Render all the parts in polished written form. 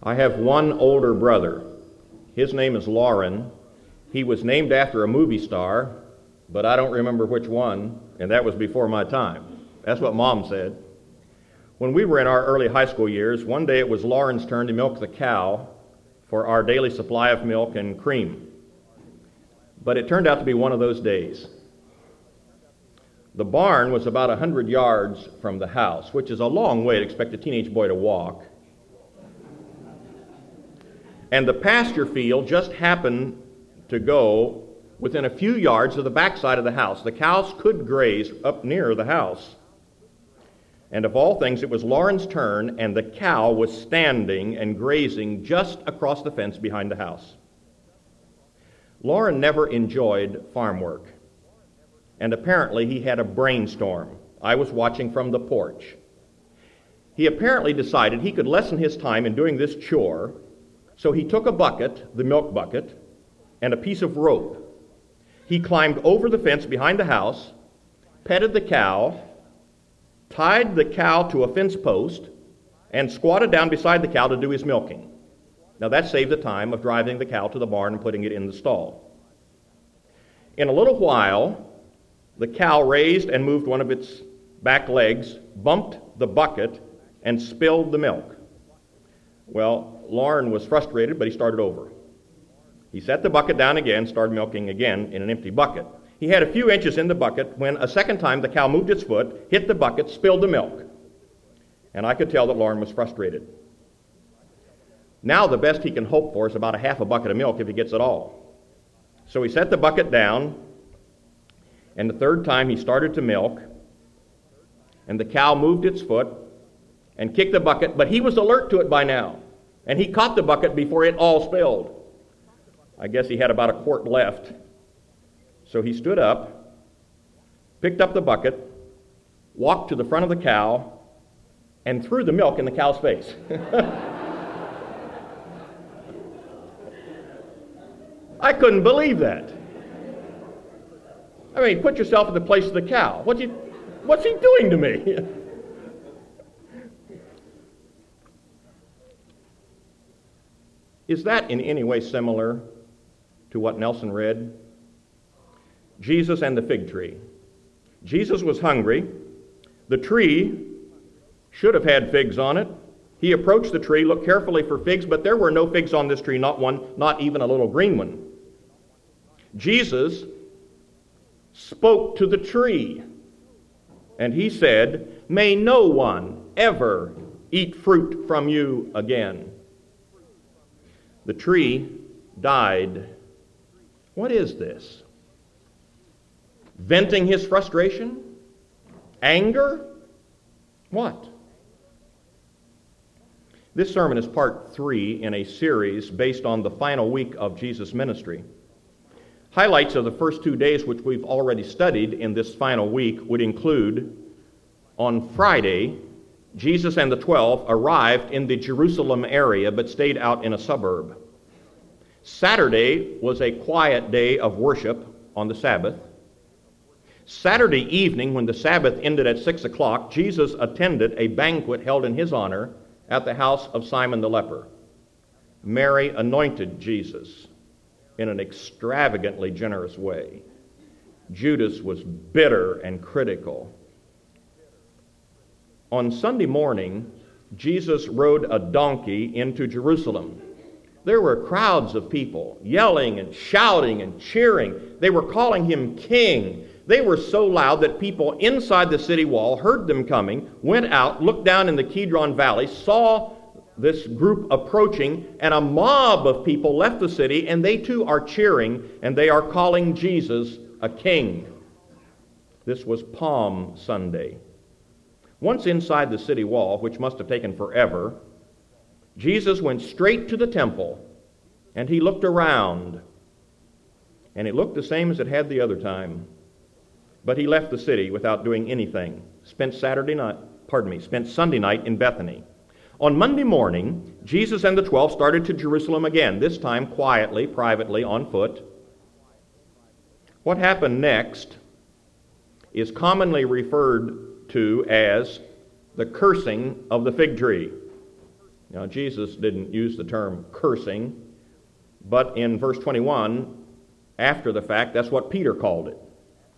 I have one older brother. His name is Lauren. He was named after a movie star, but I don't remember which one, and that was before my time. That's what Mom said. When we were in our early high school years, one day it was Lauren's turn to milk the cow for our daily supply of milk and cream. But it turned out to be one of those days. The barn was about 100 yards from the house, which is a long way to expect a teenage boy to walk. And the pasture field just happened to go within a few yards of the backside of the house. The cows could graze up near the house. And of all things, it was Lauren's turn, and the cow was standing and grazing just across the fence behind the house. Lauren never enjoyed farm work, and apparently he had a brainstorm. I was watching from the porch. He apparently decided he could lessen his time in doing this chore, so he took a bucket, the milk bucket, and a piece of rope. He climbed over the fence behind the house, petted the cow, tied the cow to a fence post, and squatted down beside the cow to do his milking. Now that saved the time of driving the cow to the barn and putting it in the stall. In a little while, the cow raised and moved one of its back legs, bumped the bucket, and spilled the milk. Well, Lauren was frustrated, but he started over. He set the bucket down again, started milking again in an empty bucket. He had a few inches in the bucket when a second time the cow moved its foot, hit the bucket, spilled the milk. And I could tell that Lauren was frustrated. Now the best he can hope for is about a half a bucket of milk if he gets it all. So he set the bucket down, and the third time he started to milk, and the cow moved its foot and kicked the bucket, but he was alert to it by now, and he caught the bucket before it all spilled. I guess he had about a quart left. So he stood up, picked up the bucket, walked to the front of the cow, and threw the milk in the cow's face. I couldn't believe that. I mean, put yourself in the place of the cow. What's he doing to me? Is that in any way similar to what Nelson read? Jesus and the fig tree. Jesus was hungry. The tree should have had figs on it. He approached the tree, looked carefully for figs, but there were no figs on this tree, not one, not even a little green one. Jesus spoke to the tree, and he said, "May no one ever eat fruit from you again." The tree died. What is this? Venting his frustration? Anger? What? This sermon is part 3 in a series based on the final week of Jesus' ministry. Highlights of the first 2 days, which we've already studied in this final week, would include, on Friday, Jesus and the 12 arrived in the Jerusalem area but stayed out in a suburb. Saturday was a quiet day of worship on the Sabbath. Saturday evening, when the Sabbath ended at 6 o'clock, Jesus attended a banquet held in his honor at the house of Simon the leper. Mary anointed Jesus in an extravagantly generous way. Judas was bitter and critical. On Sunday morning, Jesus rode a donkey into Jerusalem. There were crowds of people yelling and shouting and cheering. They were calling him king. They were so loud that people inside the city wall heard them coming, went out, looked down in the Kidron Valley, saw this group approaching, and a mob of people left the city, and they too are cheering, and they are calling Jesus a king. This was Palm Sunday. Once inside the city wall, which must have taken forever, Jesus went straight to the temple, and he looked around, and it looked the same as it had the other time. But he left the city without doing anything. Spent Sunday night in Bethany. On Monday morning, Jesus and the 12 started to Jerusalem again, this time quietly, privately, on foot. What happened next is commonly referred to as the cursing of the fig tree. Now, Jesus didn't use the term cursing, but in verse 21, after the fact, that's what Peter called it.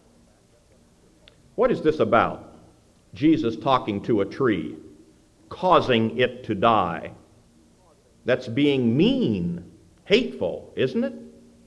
What is this about? Jesus talking to a tree, causing it to die. That's being mean, hateful, isn't it?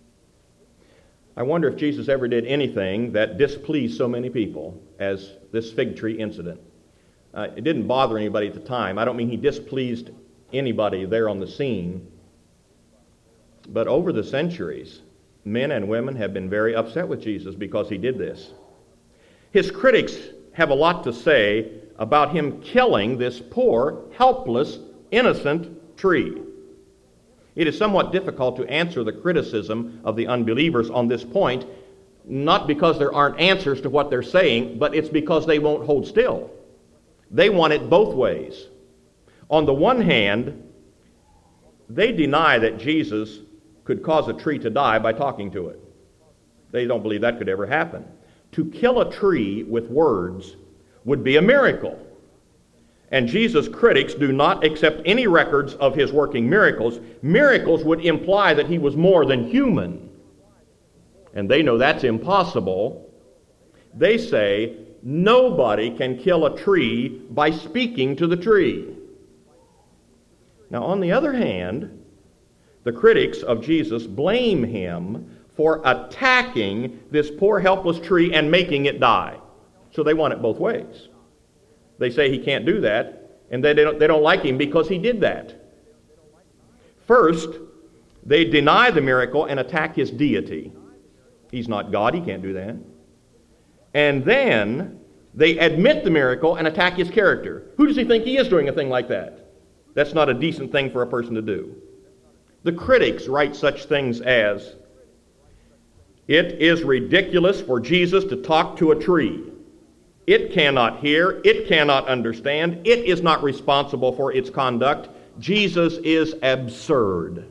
I wonder if Jesus ever did anything that displeased so many people as this fig tree incident. It didn't bother anybody at the time. I don't mean he displeased anybody there on the scene. But over the centuries, men and women have been very upset with Jesus because he did this. His critics have a lot to say about him killing this poor, helpless, innocent tree. It is somewhat difficult to answer the criticism of the unbelievers on this point, not because there aren't answers to what they're saying, but it's because they won't hold still. They want it both ways. On the one hand, they deny that Jesus could cause a tree to die by talking to it. They don't believe that could ever happen. To kill a tree with words would be a miracle. And Jesus' critics do not accept any records of his working miracles. Miracles would imply that he was more than human. And they know that's impossible. They say nobody can kill a tree by speaking to the tree. Now, on the other hand, the critics of Jesus blame him for attacking this poor helpless tree and making it die. So they want it both ways. They say he can't do that, and they don't like him because he did that. First, they deny the miracle and attack his deity. He's not God, he can't do that. And then they admit the miracle and attack his character. Who does he think he is doing a thing like that? That's not a decent thing for a person to do. The critics write such things as, "It is ridiculous for Jesus to talk to a tree. It cannot hear, it cannot understand, it is not responsible for its conduct. Jesus is absurd."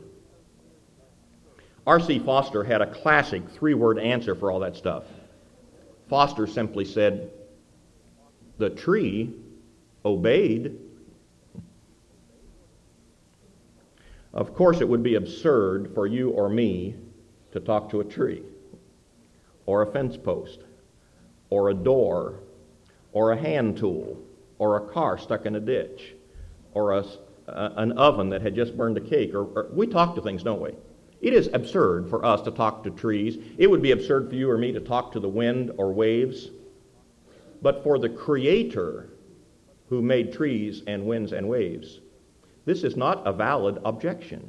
R.C. Foster had a classic three-word answer for all that stuff. Foster simply said, "The tree obeyed." Of course, it would be absurd for you or me to talk to a tree, or a fence post, or a door, or a hand tool, or a car stuck in a ditch, or an oven that had just burned a cake. Or we talk to things, don't we? It is absurd for us to talk to trees. It would be absurd for you or me to talk to the wind or waves. But for the Creator who made trees and winds and waves, this is not a valid objection.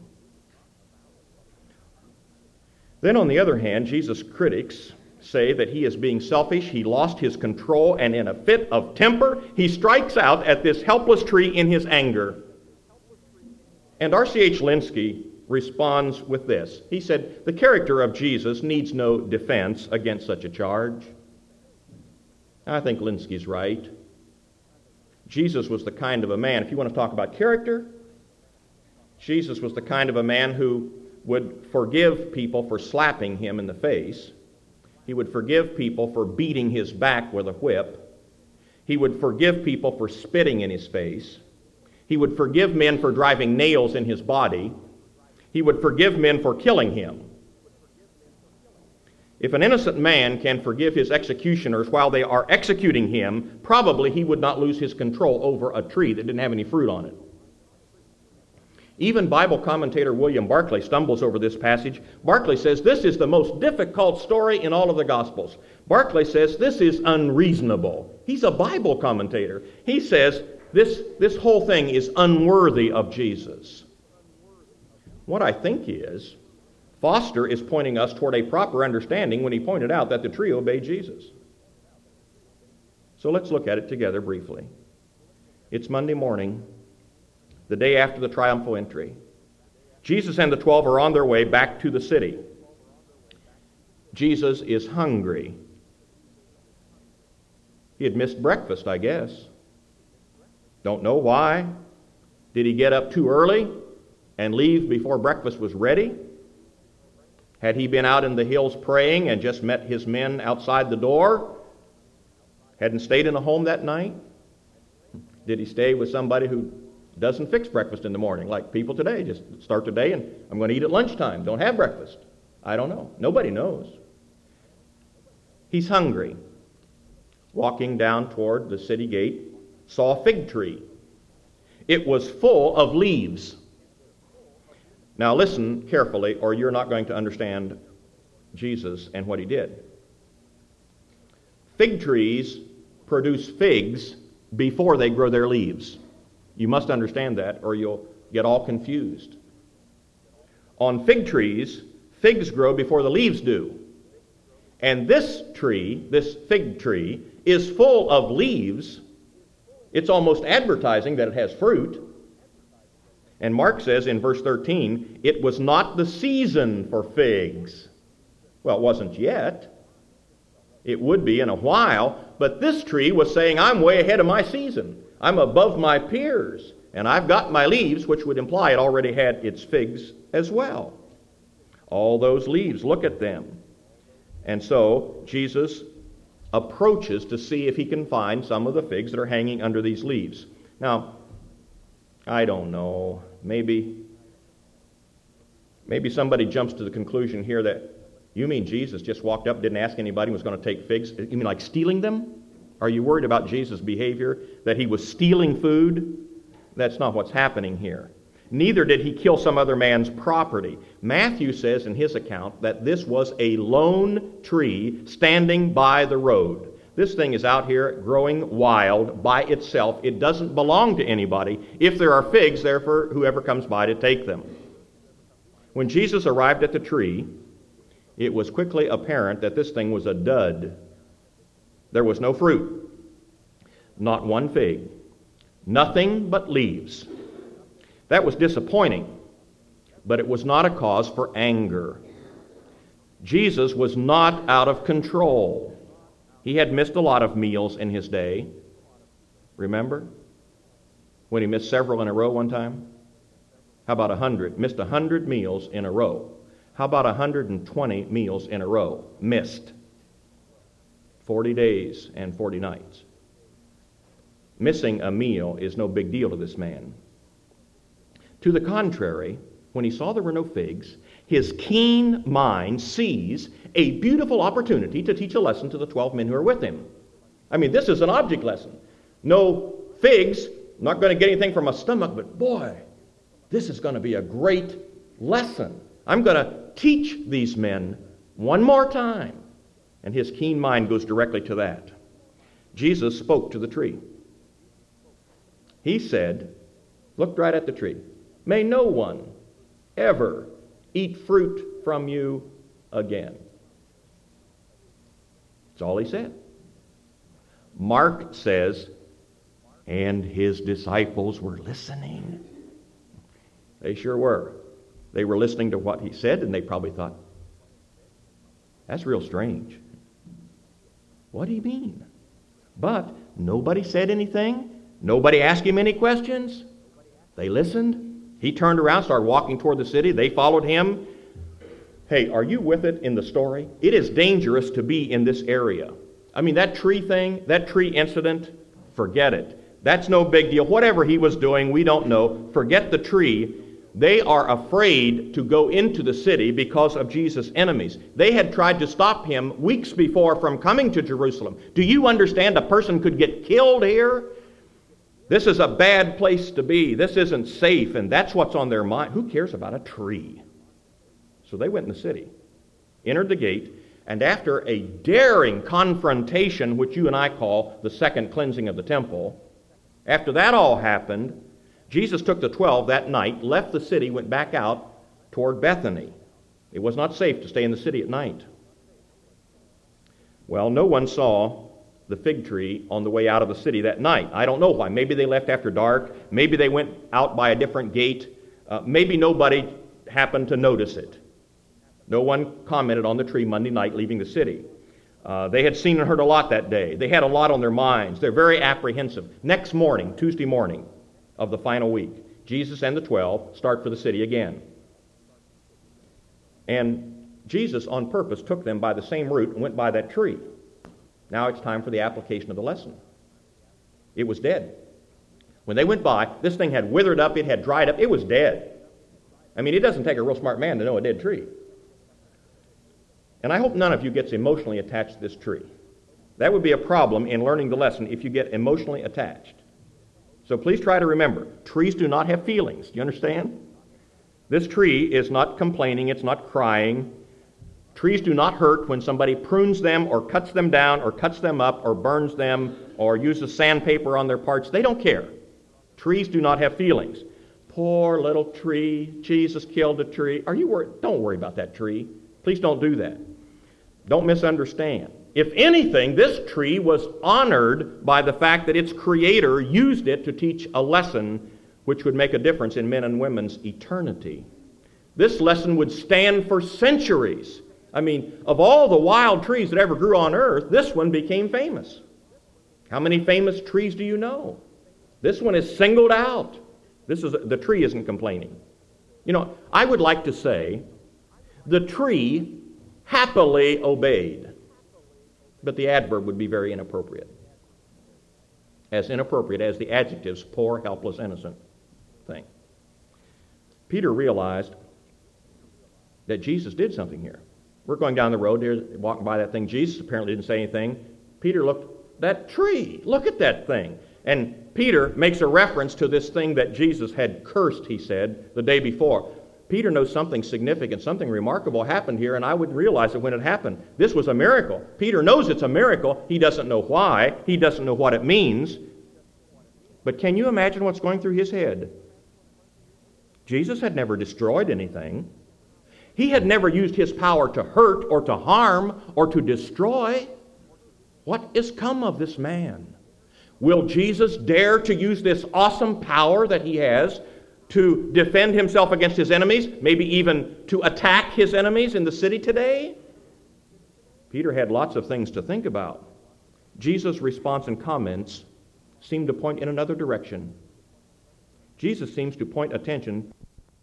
Then on the other hand, Jesus' critics say that he is being selfish, he lost his control, and in a fit of temper, he strikes out at this helpless tree in his anger. And R.C.H. Lenski responds with this. He said, "The character of Jesus needs no defense against such a charge." I think Lenski's right. Jesus was the kind of a man, if you want to talk about character, Jesus was the kind of a man who would forgive people for slapping him in the face. He would forgive people for beating his back with a whip. He would forgive people for spitting in his face. He would forgive men for driving nails in his body. He would forgive men for killing him. If an innocent man can forgive his executioners while they are executing him, probably he would not lose his control over a tree that didn't have any fruit on it. Even Bible commentator William Barclay stumbles over this passage. Barclay says this is the most difficult story in all of the Gospels. Barclay says this is unreasonable. He's a Bible commentator. He says this whole thing is unworthy of Jesus. What I think is, Foster is pointing us toward a proper understanding when he pointed out that the tree obeyed Jesus. So let's look at it together briefly. It's Monday morning, the day after the triumphal entry. Jesus and the 12 are on their way back to the city. Jesus is hungry. He had missed breakfast, I guess. Don't know why. Did he get up too early and leave before breakfast was ready? Had he been out in the hills praying and just met his men outside the door? Hadn't stayed in a home that night? Did he stay with somebody who Doesn't fix breakfast in the morning like people today. Just start the day and I'm going to eat at lunchtime. Don't have breakfast. I don't know. Nobody knows. He's hungry. Walking down toward the city gate, saw a fig tree. It was full of leaves. Now listen carefully, or you're not going to understand Jesus and what he did. Fig trees produce figs before they grow their leaves. You must understand that, or you'll get all confused. On fig trees, figs grow before the leaves do. And this tree, this fig tree, is full of leaves. It's almost advertising that it has fruit. And Mark says in verse 13, it was not the season for figs. Well, it wasn't yet. It would be in a while, but this tree was saying, I'm way ahead of my season. I'm above my peers, and I've got my leaves, which would imply it already had its figs as well. All those leaves, look at them. And so Jesus approaches to see if he can find some of the figs that are hanging under these leaves. Now, I don't know. Maybe somebody jumps to the conclusion here that, you mean Jesus just walked up, didn't ask anybody, was going to take figs? You mean like stealing them? Are you worried about Jesus' behavior, that he was stealing food? That's not what's happening here. Neither did he kill some other man's property. Matthew says in his account that this was a lone tree standing by the road. This thing is out here growing wild by itself. It doesn't belong to anybody. If there are figs, there for whoever comes by to take them. When Jesus arrived at the tree, it was quickly apparent that this thing was a dud. There was no fruit, not one fig, nothing but leaves. That was disappointing, but it was not a cause for anger. Jesus was not out of control. He had missed a lot of meals in his day. Remember? When he missed several in a row one time? How about 100? Missed 100 meals in a row. How about 120 meals in a row? Missed. 40 days and 40 nights. Missing a meal is no big deal to this man. To the contrary, when he saw there were no figs, his keen mind sees a beautiful opportunity to teach a lesson to the 12 men who are with him. I mean, this is an object lesson. No figs, not going to get anything from my stomach, but boy, this is going to be a great lesson. I'm going to teach these men one more time. And his keen mind goes directly to that. Jesus spoke to the tree. He said, looked right at the tree, may no one ever eat fruit from you again. That's all he said. Mark says, and his disciples were listening. They sure were. They were listening to what he said, and they probably thought, that's real strange. What do you mean? But nobody said anything. Nobody asked him any questions. They listened. He turned around, started walking toward the city. They followed him. Hey, are you with it in the story? It is dangerous to be in this area. I mean, that tree thing, that tree incident, forget it. That's no big deal. Whatever he was doing, we don't know. Forget the tree. They are afraid to go into the city because of Jesus' enemies. They had tried to stop him weeks before from coming to Jerusalem. Do you understand a person could get killed here? This is a bad place to be. This isn't safe, and that's what's on their mind. Who cares about a tree? So they went in the city, entered the gate, and after a daring confrontation, which you and I call the second cleansing of the temple, after that all happened, Jesus took the 12 that night, left the city, went back out toward Bethany. It was not safe to stay in the city at night. Well, no one saw the fig tree on the way out of the city that night. I don't know why. Maybe they left after dark. Maybe they went out by a different gate. Maybe nobody happened to notice it. No one commented on the tree Monday night leaving the city. They had seen and heard a lot that day. They had a lot on their minds. They're very apprehensive. Next morning, Tuesday morning of the final week, Jesus and the 12 start for the city again. And Jesus, on purpose, took them by the same route and went by that tree. Now it's time for the application of the lesson. It was dead. When they went by, this thing had withered up, it had dried up, it was dead. I mean, it doesn't take a real smart man to know a dead tree. And I hope none of you gets emotionally attached to this tree. That would be a problem in learning the lesson if you get emotionally attached. So please try to remember, trees do not have feelings. Do you understand? This tree is not complaining, it's not crying. Trees do not hurt when somebody prunes them or cuts them down or cuts them up or burns them or uses sandpaper on their parts. They don't care. Trees do not have feelings. Poor little tree, Jesus killed a tree. Are you worried? Don't worry about that tree. Please don't do that. Don't misunderstand. If anything, this tree was honored by the fact that its creator used it to teach a lesson which would make a difference in men and women's eternity. This lesson would stand for centuries. I mean, of all the wild trees that ever grew on earth, this one became famous. How many famous trees do you know? This one is singled out. The tree isn't complaining. You know, I would like to say the tree happily obeyed. But the adverb would be very inappropriate. As inappropriate as the adjectives poor, helpless, innocent thing. Peter realized that Jesus did something here. We're going down the road here, walking by that thing. Jesus apparently didn't say anything. Peter looked, that tree, look at that thing. And Peter makes a reference to this thing that Jesus had cursed, he said, the day before. Peter knows something significant, something remarkable happened here, and I wouldn't realize it when it happened. This was a miracle. Peter knows it's a miracle. He doesn't know why. He doesn't know what it means. But can you imagine what's going through his head? Jesus had never destroyed anything. He had never used his power to hurt or to harm or to destroy. What is come of this man? Will Jesus dare to use this awesome power that he has to defend himself against his enemies, maybe even to attack his enemies in the city today? Peter had lots of things to think about. Jesus' response and comments seem to point in another direction. Jesus seems to point attention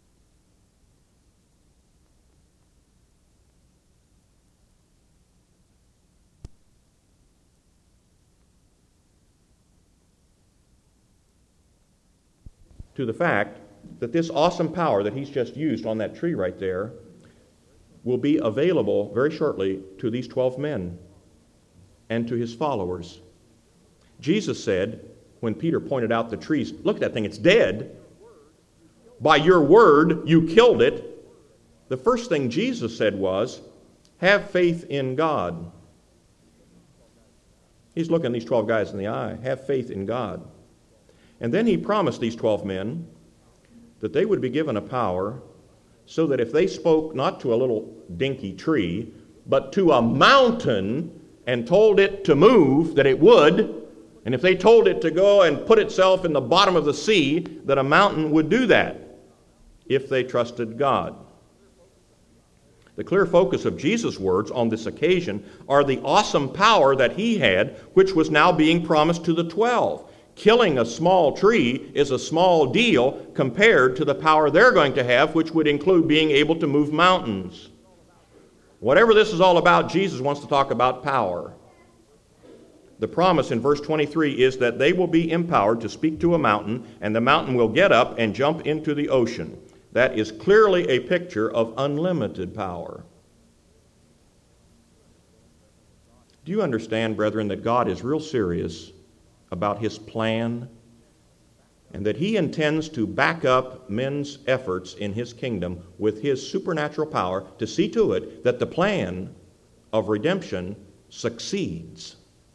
to the fact that this awesome power that he's just used on that tree right there will be available very shortly to these 12 men and to his followers. Jesus said, when Peter pointed out the trees, look at that thing, it's dead. By your word, you killed it. The first thing Jesus said was, have faith in God. He's looking these 12 guys in the eye. Have faith in God. And then he promised these 12 men that they would be given a power so that if they spoke not to a little dinky tree, but to a mountain and told it to move, that it would, and if they told it to go and put itself in the bottom of the sea, that a mountain would do that if they trusted God. The clear focus of Jesus' words on this occasion are the awesome power that he had, which was now being promised to the 12. Killing a small tree is a small deal compared to the power they're going to have, which would include being able to move mountains. Whatever this is all about, Jesus wants to talk about power. The promise in verse 23 is that they will be empowered to speak to a mountain, and the mountain will get up and jump into the ocean. That is clearly a picture of unlimited power. Do you understand, brethren, that God is real serious about his plan, and that he intends to back up men's efforts in his kingdom with his supernatural power to see to it that the plan of redemption succeeds?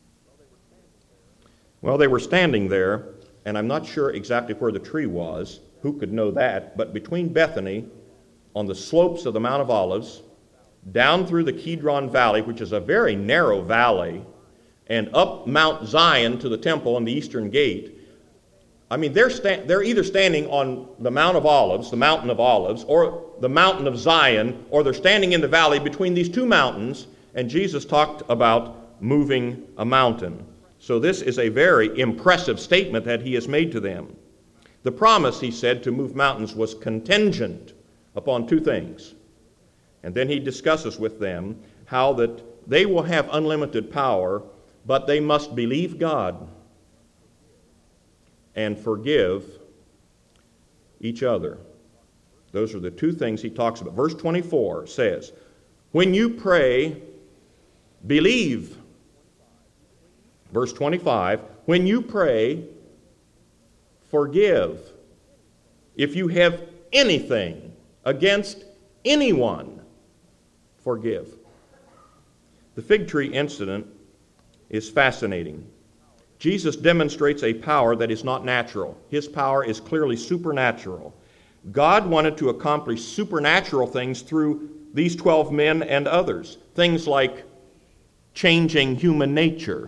Well, they were standing there, and I'm not sure exactly where the tree was. Who could know that? But between Bethany, on the slopes of the Mount of Olives, down through the Kidron Valley, which is a very narrow valley, and up Mount Zion to the temple and the eastern gate. I mean, they're either standing on the Mount of Olives, the Mountain of Olives, or the Mountain of Zion, or they're standing in the valley between these two mountains, and Jesus talked about moving a mountain. So this is a very impressive statement that he has made to them. The promise, he said, to move mountains was contingent upon two things. And then he discusses with them how that they will have unlimited power, but they must believe God. and forgive each other. Those are the two things he talks about. Verse 24 says, when you pray, believe. Verse 25, when you pray, forgive. If you have anything against anyone, forgive. The fig tree incident is fascinating. Jesus demonstrates a power that is not natural. His power is clearly supernatural. God wanted to accomplish supernatural things through these 12 men and others. Things like changing human nature.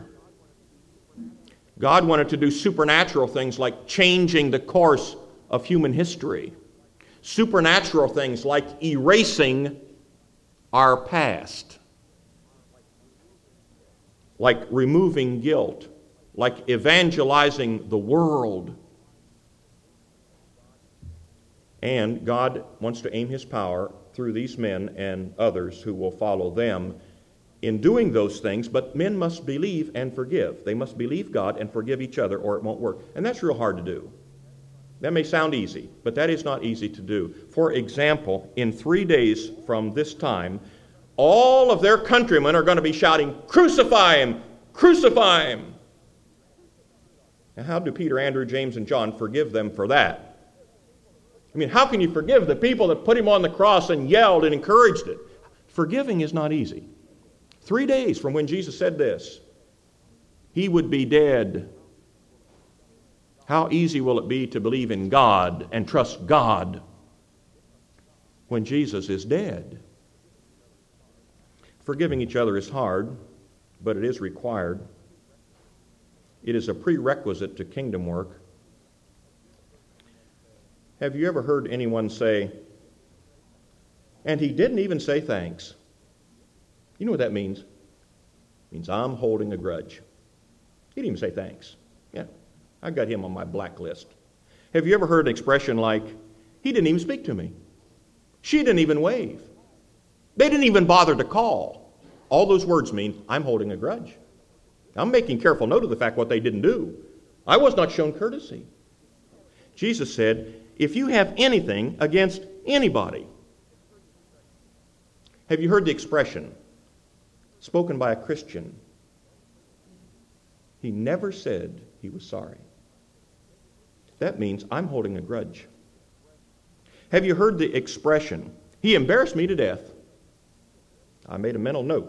God wanted to do supernatural things like changing the course of human history. Supernatural things like erasing our past. Like removing guilt. Like evangelizing the world. And God wants to aim his power through these men and others who will follow them in doing those things, but men must believe and forgive. They must believe God and forgive each other, or it won't work. And that's real hard to do. That may sound easy, but that is not easy to do. For example, in 3 days from this time, all of their countrymen are going to be shouting, "Crucify him! Crucify him!" Now, how do Peter, Andrew, James, and John forgive them for that? I mean, how can you forgive the people that put him on the cross and yelled and encouraged it? Forgiving is not easy. 3 days from when Jesus said this, he would be dead. How easy will it be to believe in God and trust God when Jesus is dead? Forgiving each other is hard, but it is required. It is a prerequisite to kingdom work. Have you ever heard anyone say, "And he didn't even say thanks"? You know what that means? It means I'm holding a grudge. He didn't even say thanks. Yeah, I got him on my blacklist. Have you ever heard an expression like, "He didn't even speak to me. She didn't even wave. They didn't even bother to call"? All those words mean I'm holding a grudge. I'm making careful note of the fact what they didn't do. I was not shown courtesy. Jesus said, if you have anything against anybody. Have you heard the expression spoken by a Christian? He never said he was sorry. That means I'm holding a grudge. Have you heard the expression, he embarrassed me to death? I made a mental note.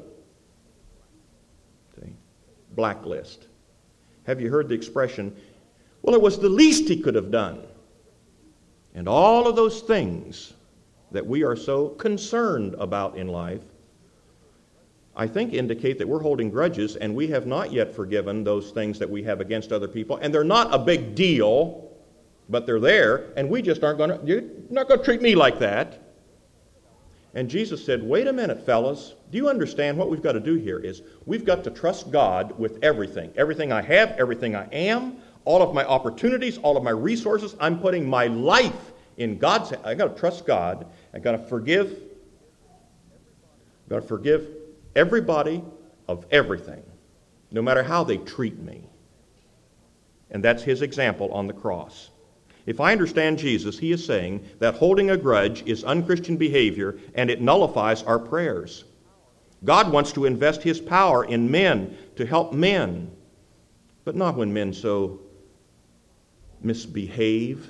See? Blacklist. Have you heard the expression, well, it was the least he could have done? And all of those things that we are so concerned about in life, I think indicate that we're holding grudges and we have not yet forgiven those things that we have against other people. And they're not a big deal, but they're there, and we just aren't going to, you're not going to treat me like that. And Jesus said, wait a minute, fellas. Do you understand what we've got to do here is we've got to trust God with everything. Everything I have, everything I am, all of my opportunities, all of my resources. I'm putting my life in God's hands. I've got to trust God. I've got to forgive. I've got to forgive everybody of everything, no matter how they treat me. And that's his example on the cross. If I understand Jesus, he is saying that holding a grudge is unchristian behavior and it nullifies our prayers. God wants to invest his power in men to help men, but not when men so misbehave.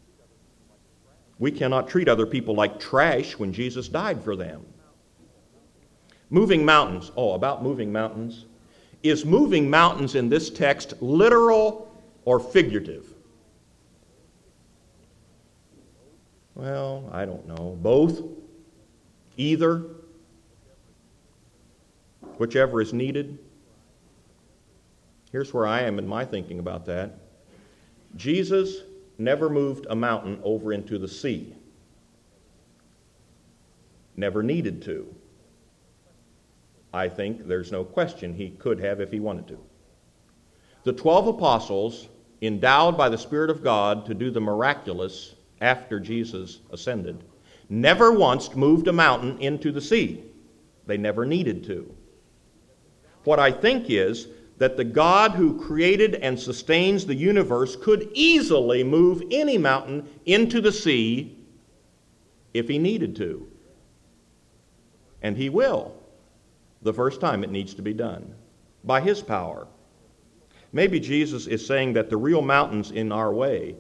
We cannot treat other people like trash when Jesus died for them. Moving mountains. Oh, about moving mountains. Is moving mountains in this text literal or figurative? Well, I don't know. Both? Either? Whichever is needed? Here's where I am in my thinking about that. Jesus never moved a mountain over into the sea. Never needed to. I think there's no question he could have if he wanted to. The 12 apostles, endowed by the Spirit of God to do the miraculous after Jesus ascended, never once moved a mountain into the sea. They never needed to. What I think is that the God who created and sustains the universe could easily move any mountain into the sea if he needed to. And he will, the first time it needs to be done, by his power. Maybe Jesus is saying that the real mountains in our way,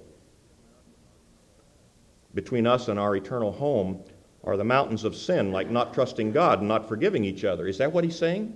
between us and our eternal home, are the mountains of sin, like not trusting God and not forgiving each other. Is that what he's saying?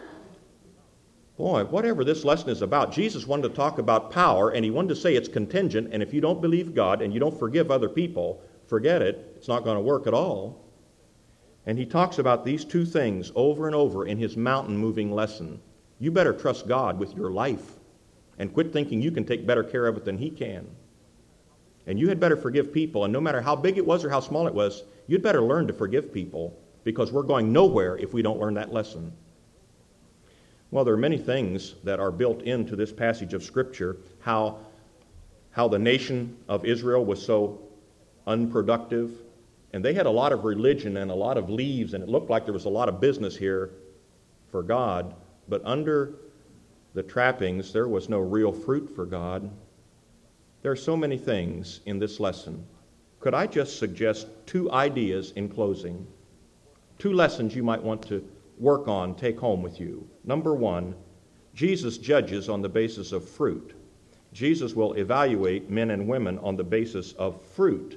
Boy, whatever this lesson is about, Jesus wanted to talk about power, and he wanted to say it's contingent, and if you don't believe God and you don't forgive other people, forget it. It's not going to work at all. And he talks about these two things over and over in his mountain-moving lesson. You better trust God with your life and quit thinking you can take better care of it than he can. And you had better forgive people, and no matter how big it was or how small it was, you'd better learn to forgive people, because we're going nowhere if we don't learn that lesson. Well, there are many things that are built into this passage of Scripture, how the nation of Israel was so unproductive, and they had a lot of religion and a lot of leaves, and it looked like there was a lot of business here for God, but under the trappings, there was no real fruit for God. There are so many things in this lesson. Could I just suggest two ideas in closing? Two lessons you might want to work on, take home with you. Number one, Jesus judges on the basis of fruit. Jesus will evaluate men and women on the basis of fruit.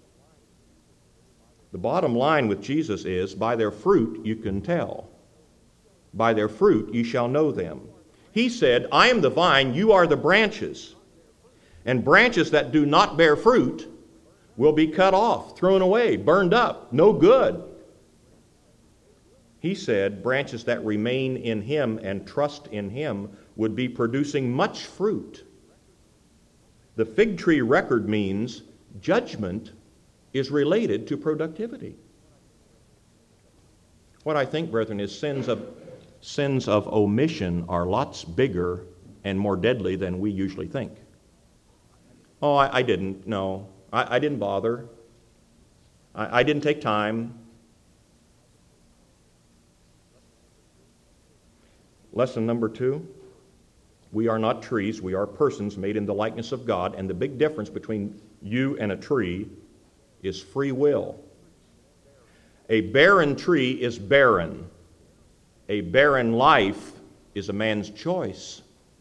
The bottom line with Jesus is, by their fruit you can tell. By their fruit you shall know them. He said, I am the vine, you are the branches. And branches that do not bear fruit will be cut off, thrown away, burned up, no good. He said branches that remain in him and trust in him would be producing much fruit. The fig tree record means judgment is related to productivity. What I think, brethren, is sins of omission are lots bigger and more deadly than we usually think. Oh, I didn't. No, I didn't bother. I didn't take time. Lesson number 2, we are not trees, we are persons made in the likeness of God, and the big difference between you and a tree is free will. A barren tree is barren. A barren life is a man's choice.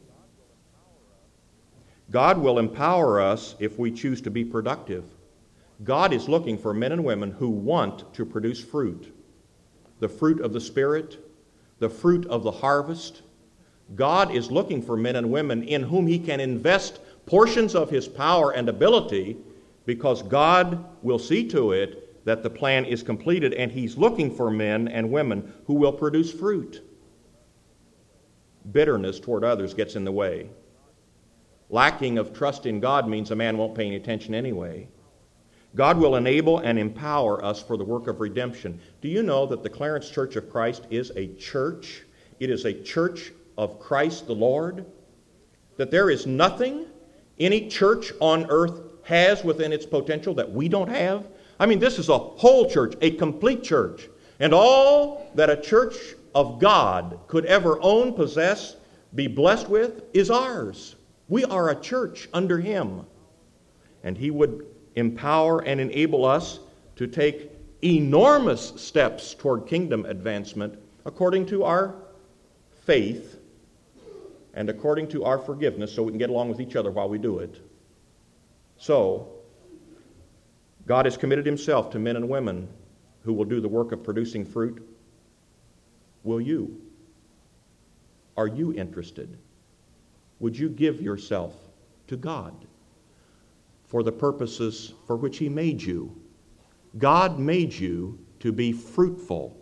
God will empower us if we choose to be productive. God is looking for men and women who want to produce fruit. The fruit of the Spirit, the fruit of the harvest. God is looking for men and women in whom he can invest portions of his power and ability, because God will see to it that the plan is completed, and he's looking for men and women who will produce fruit. Bitterness toward others gets in the way. Lacking of trust in God means a man won't pay any attention anyway. God will enable and empower us for the work of redemption. Do you know that the Clarence Church of Christ is a church? It is a church of Christ the Lord. That there is nothing any church on earth has within its potential that we don't have. I mean, this is a whole church, a complete church. And all that a church of God could ever own, possess, be blessed with is ours. We are a church under him. And he would empower and enable us to take enormous steps toward kingdom advancement according to our faith and according to our forgiveness, so we can get along with each other while we do it. So, God has committed himself to men and women who will do the work of producing fruit. Will you? Are you interested? Would you give yourself to God for the purposes for which he made you? God made you to be fruitful.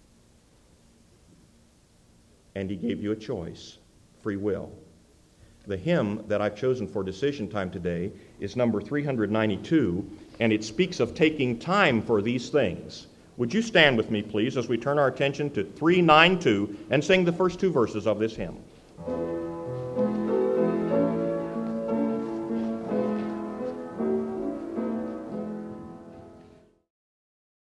And he gave you a choice, free will. The hymn that I've chosen for decision time today is number 392, and it speaks of taking time for these things. Would you stand with me, please, as we turn our attention to 392 and sing the first two verses of this hymn?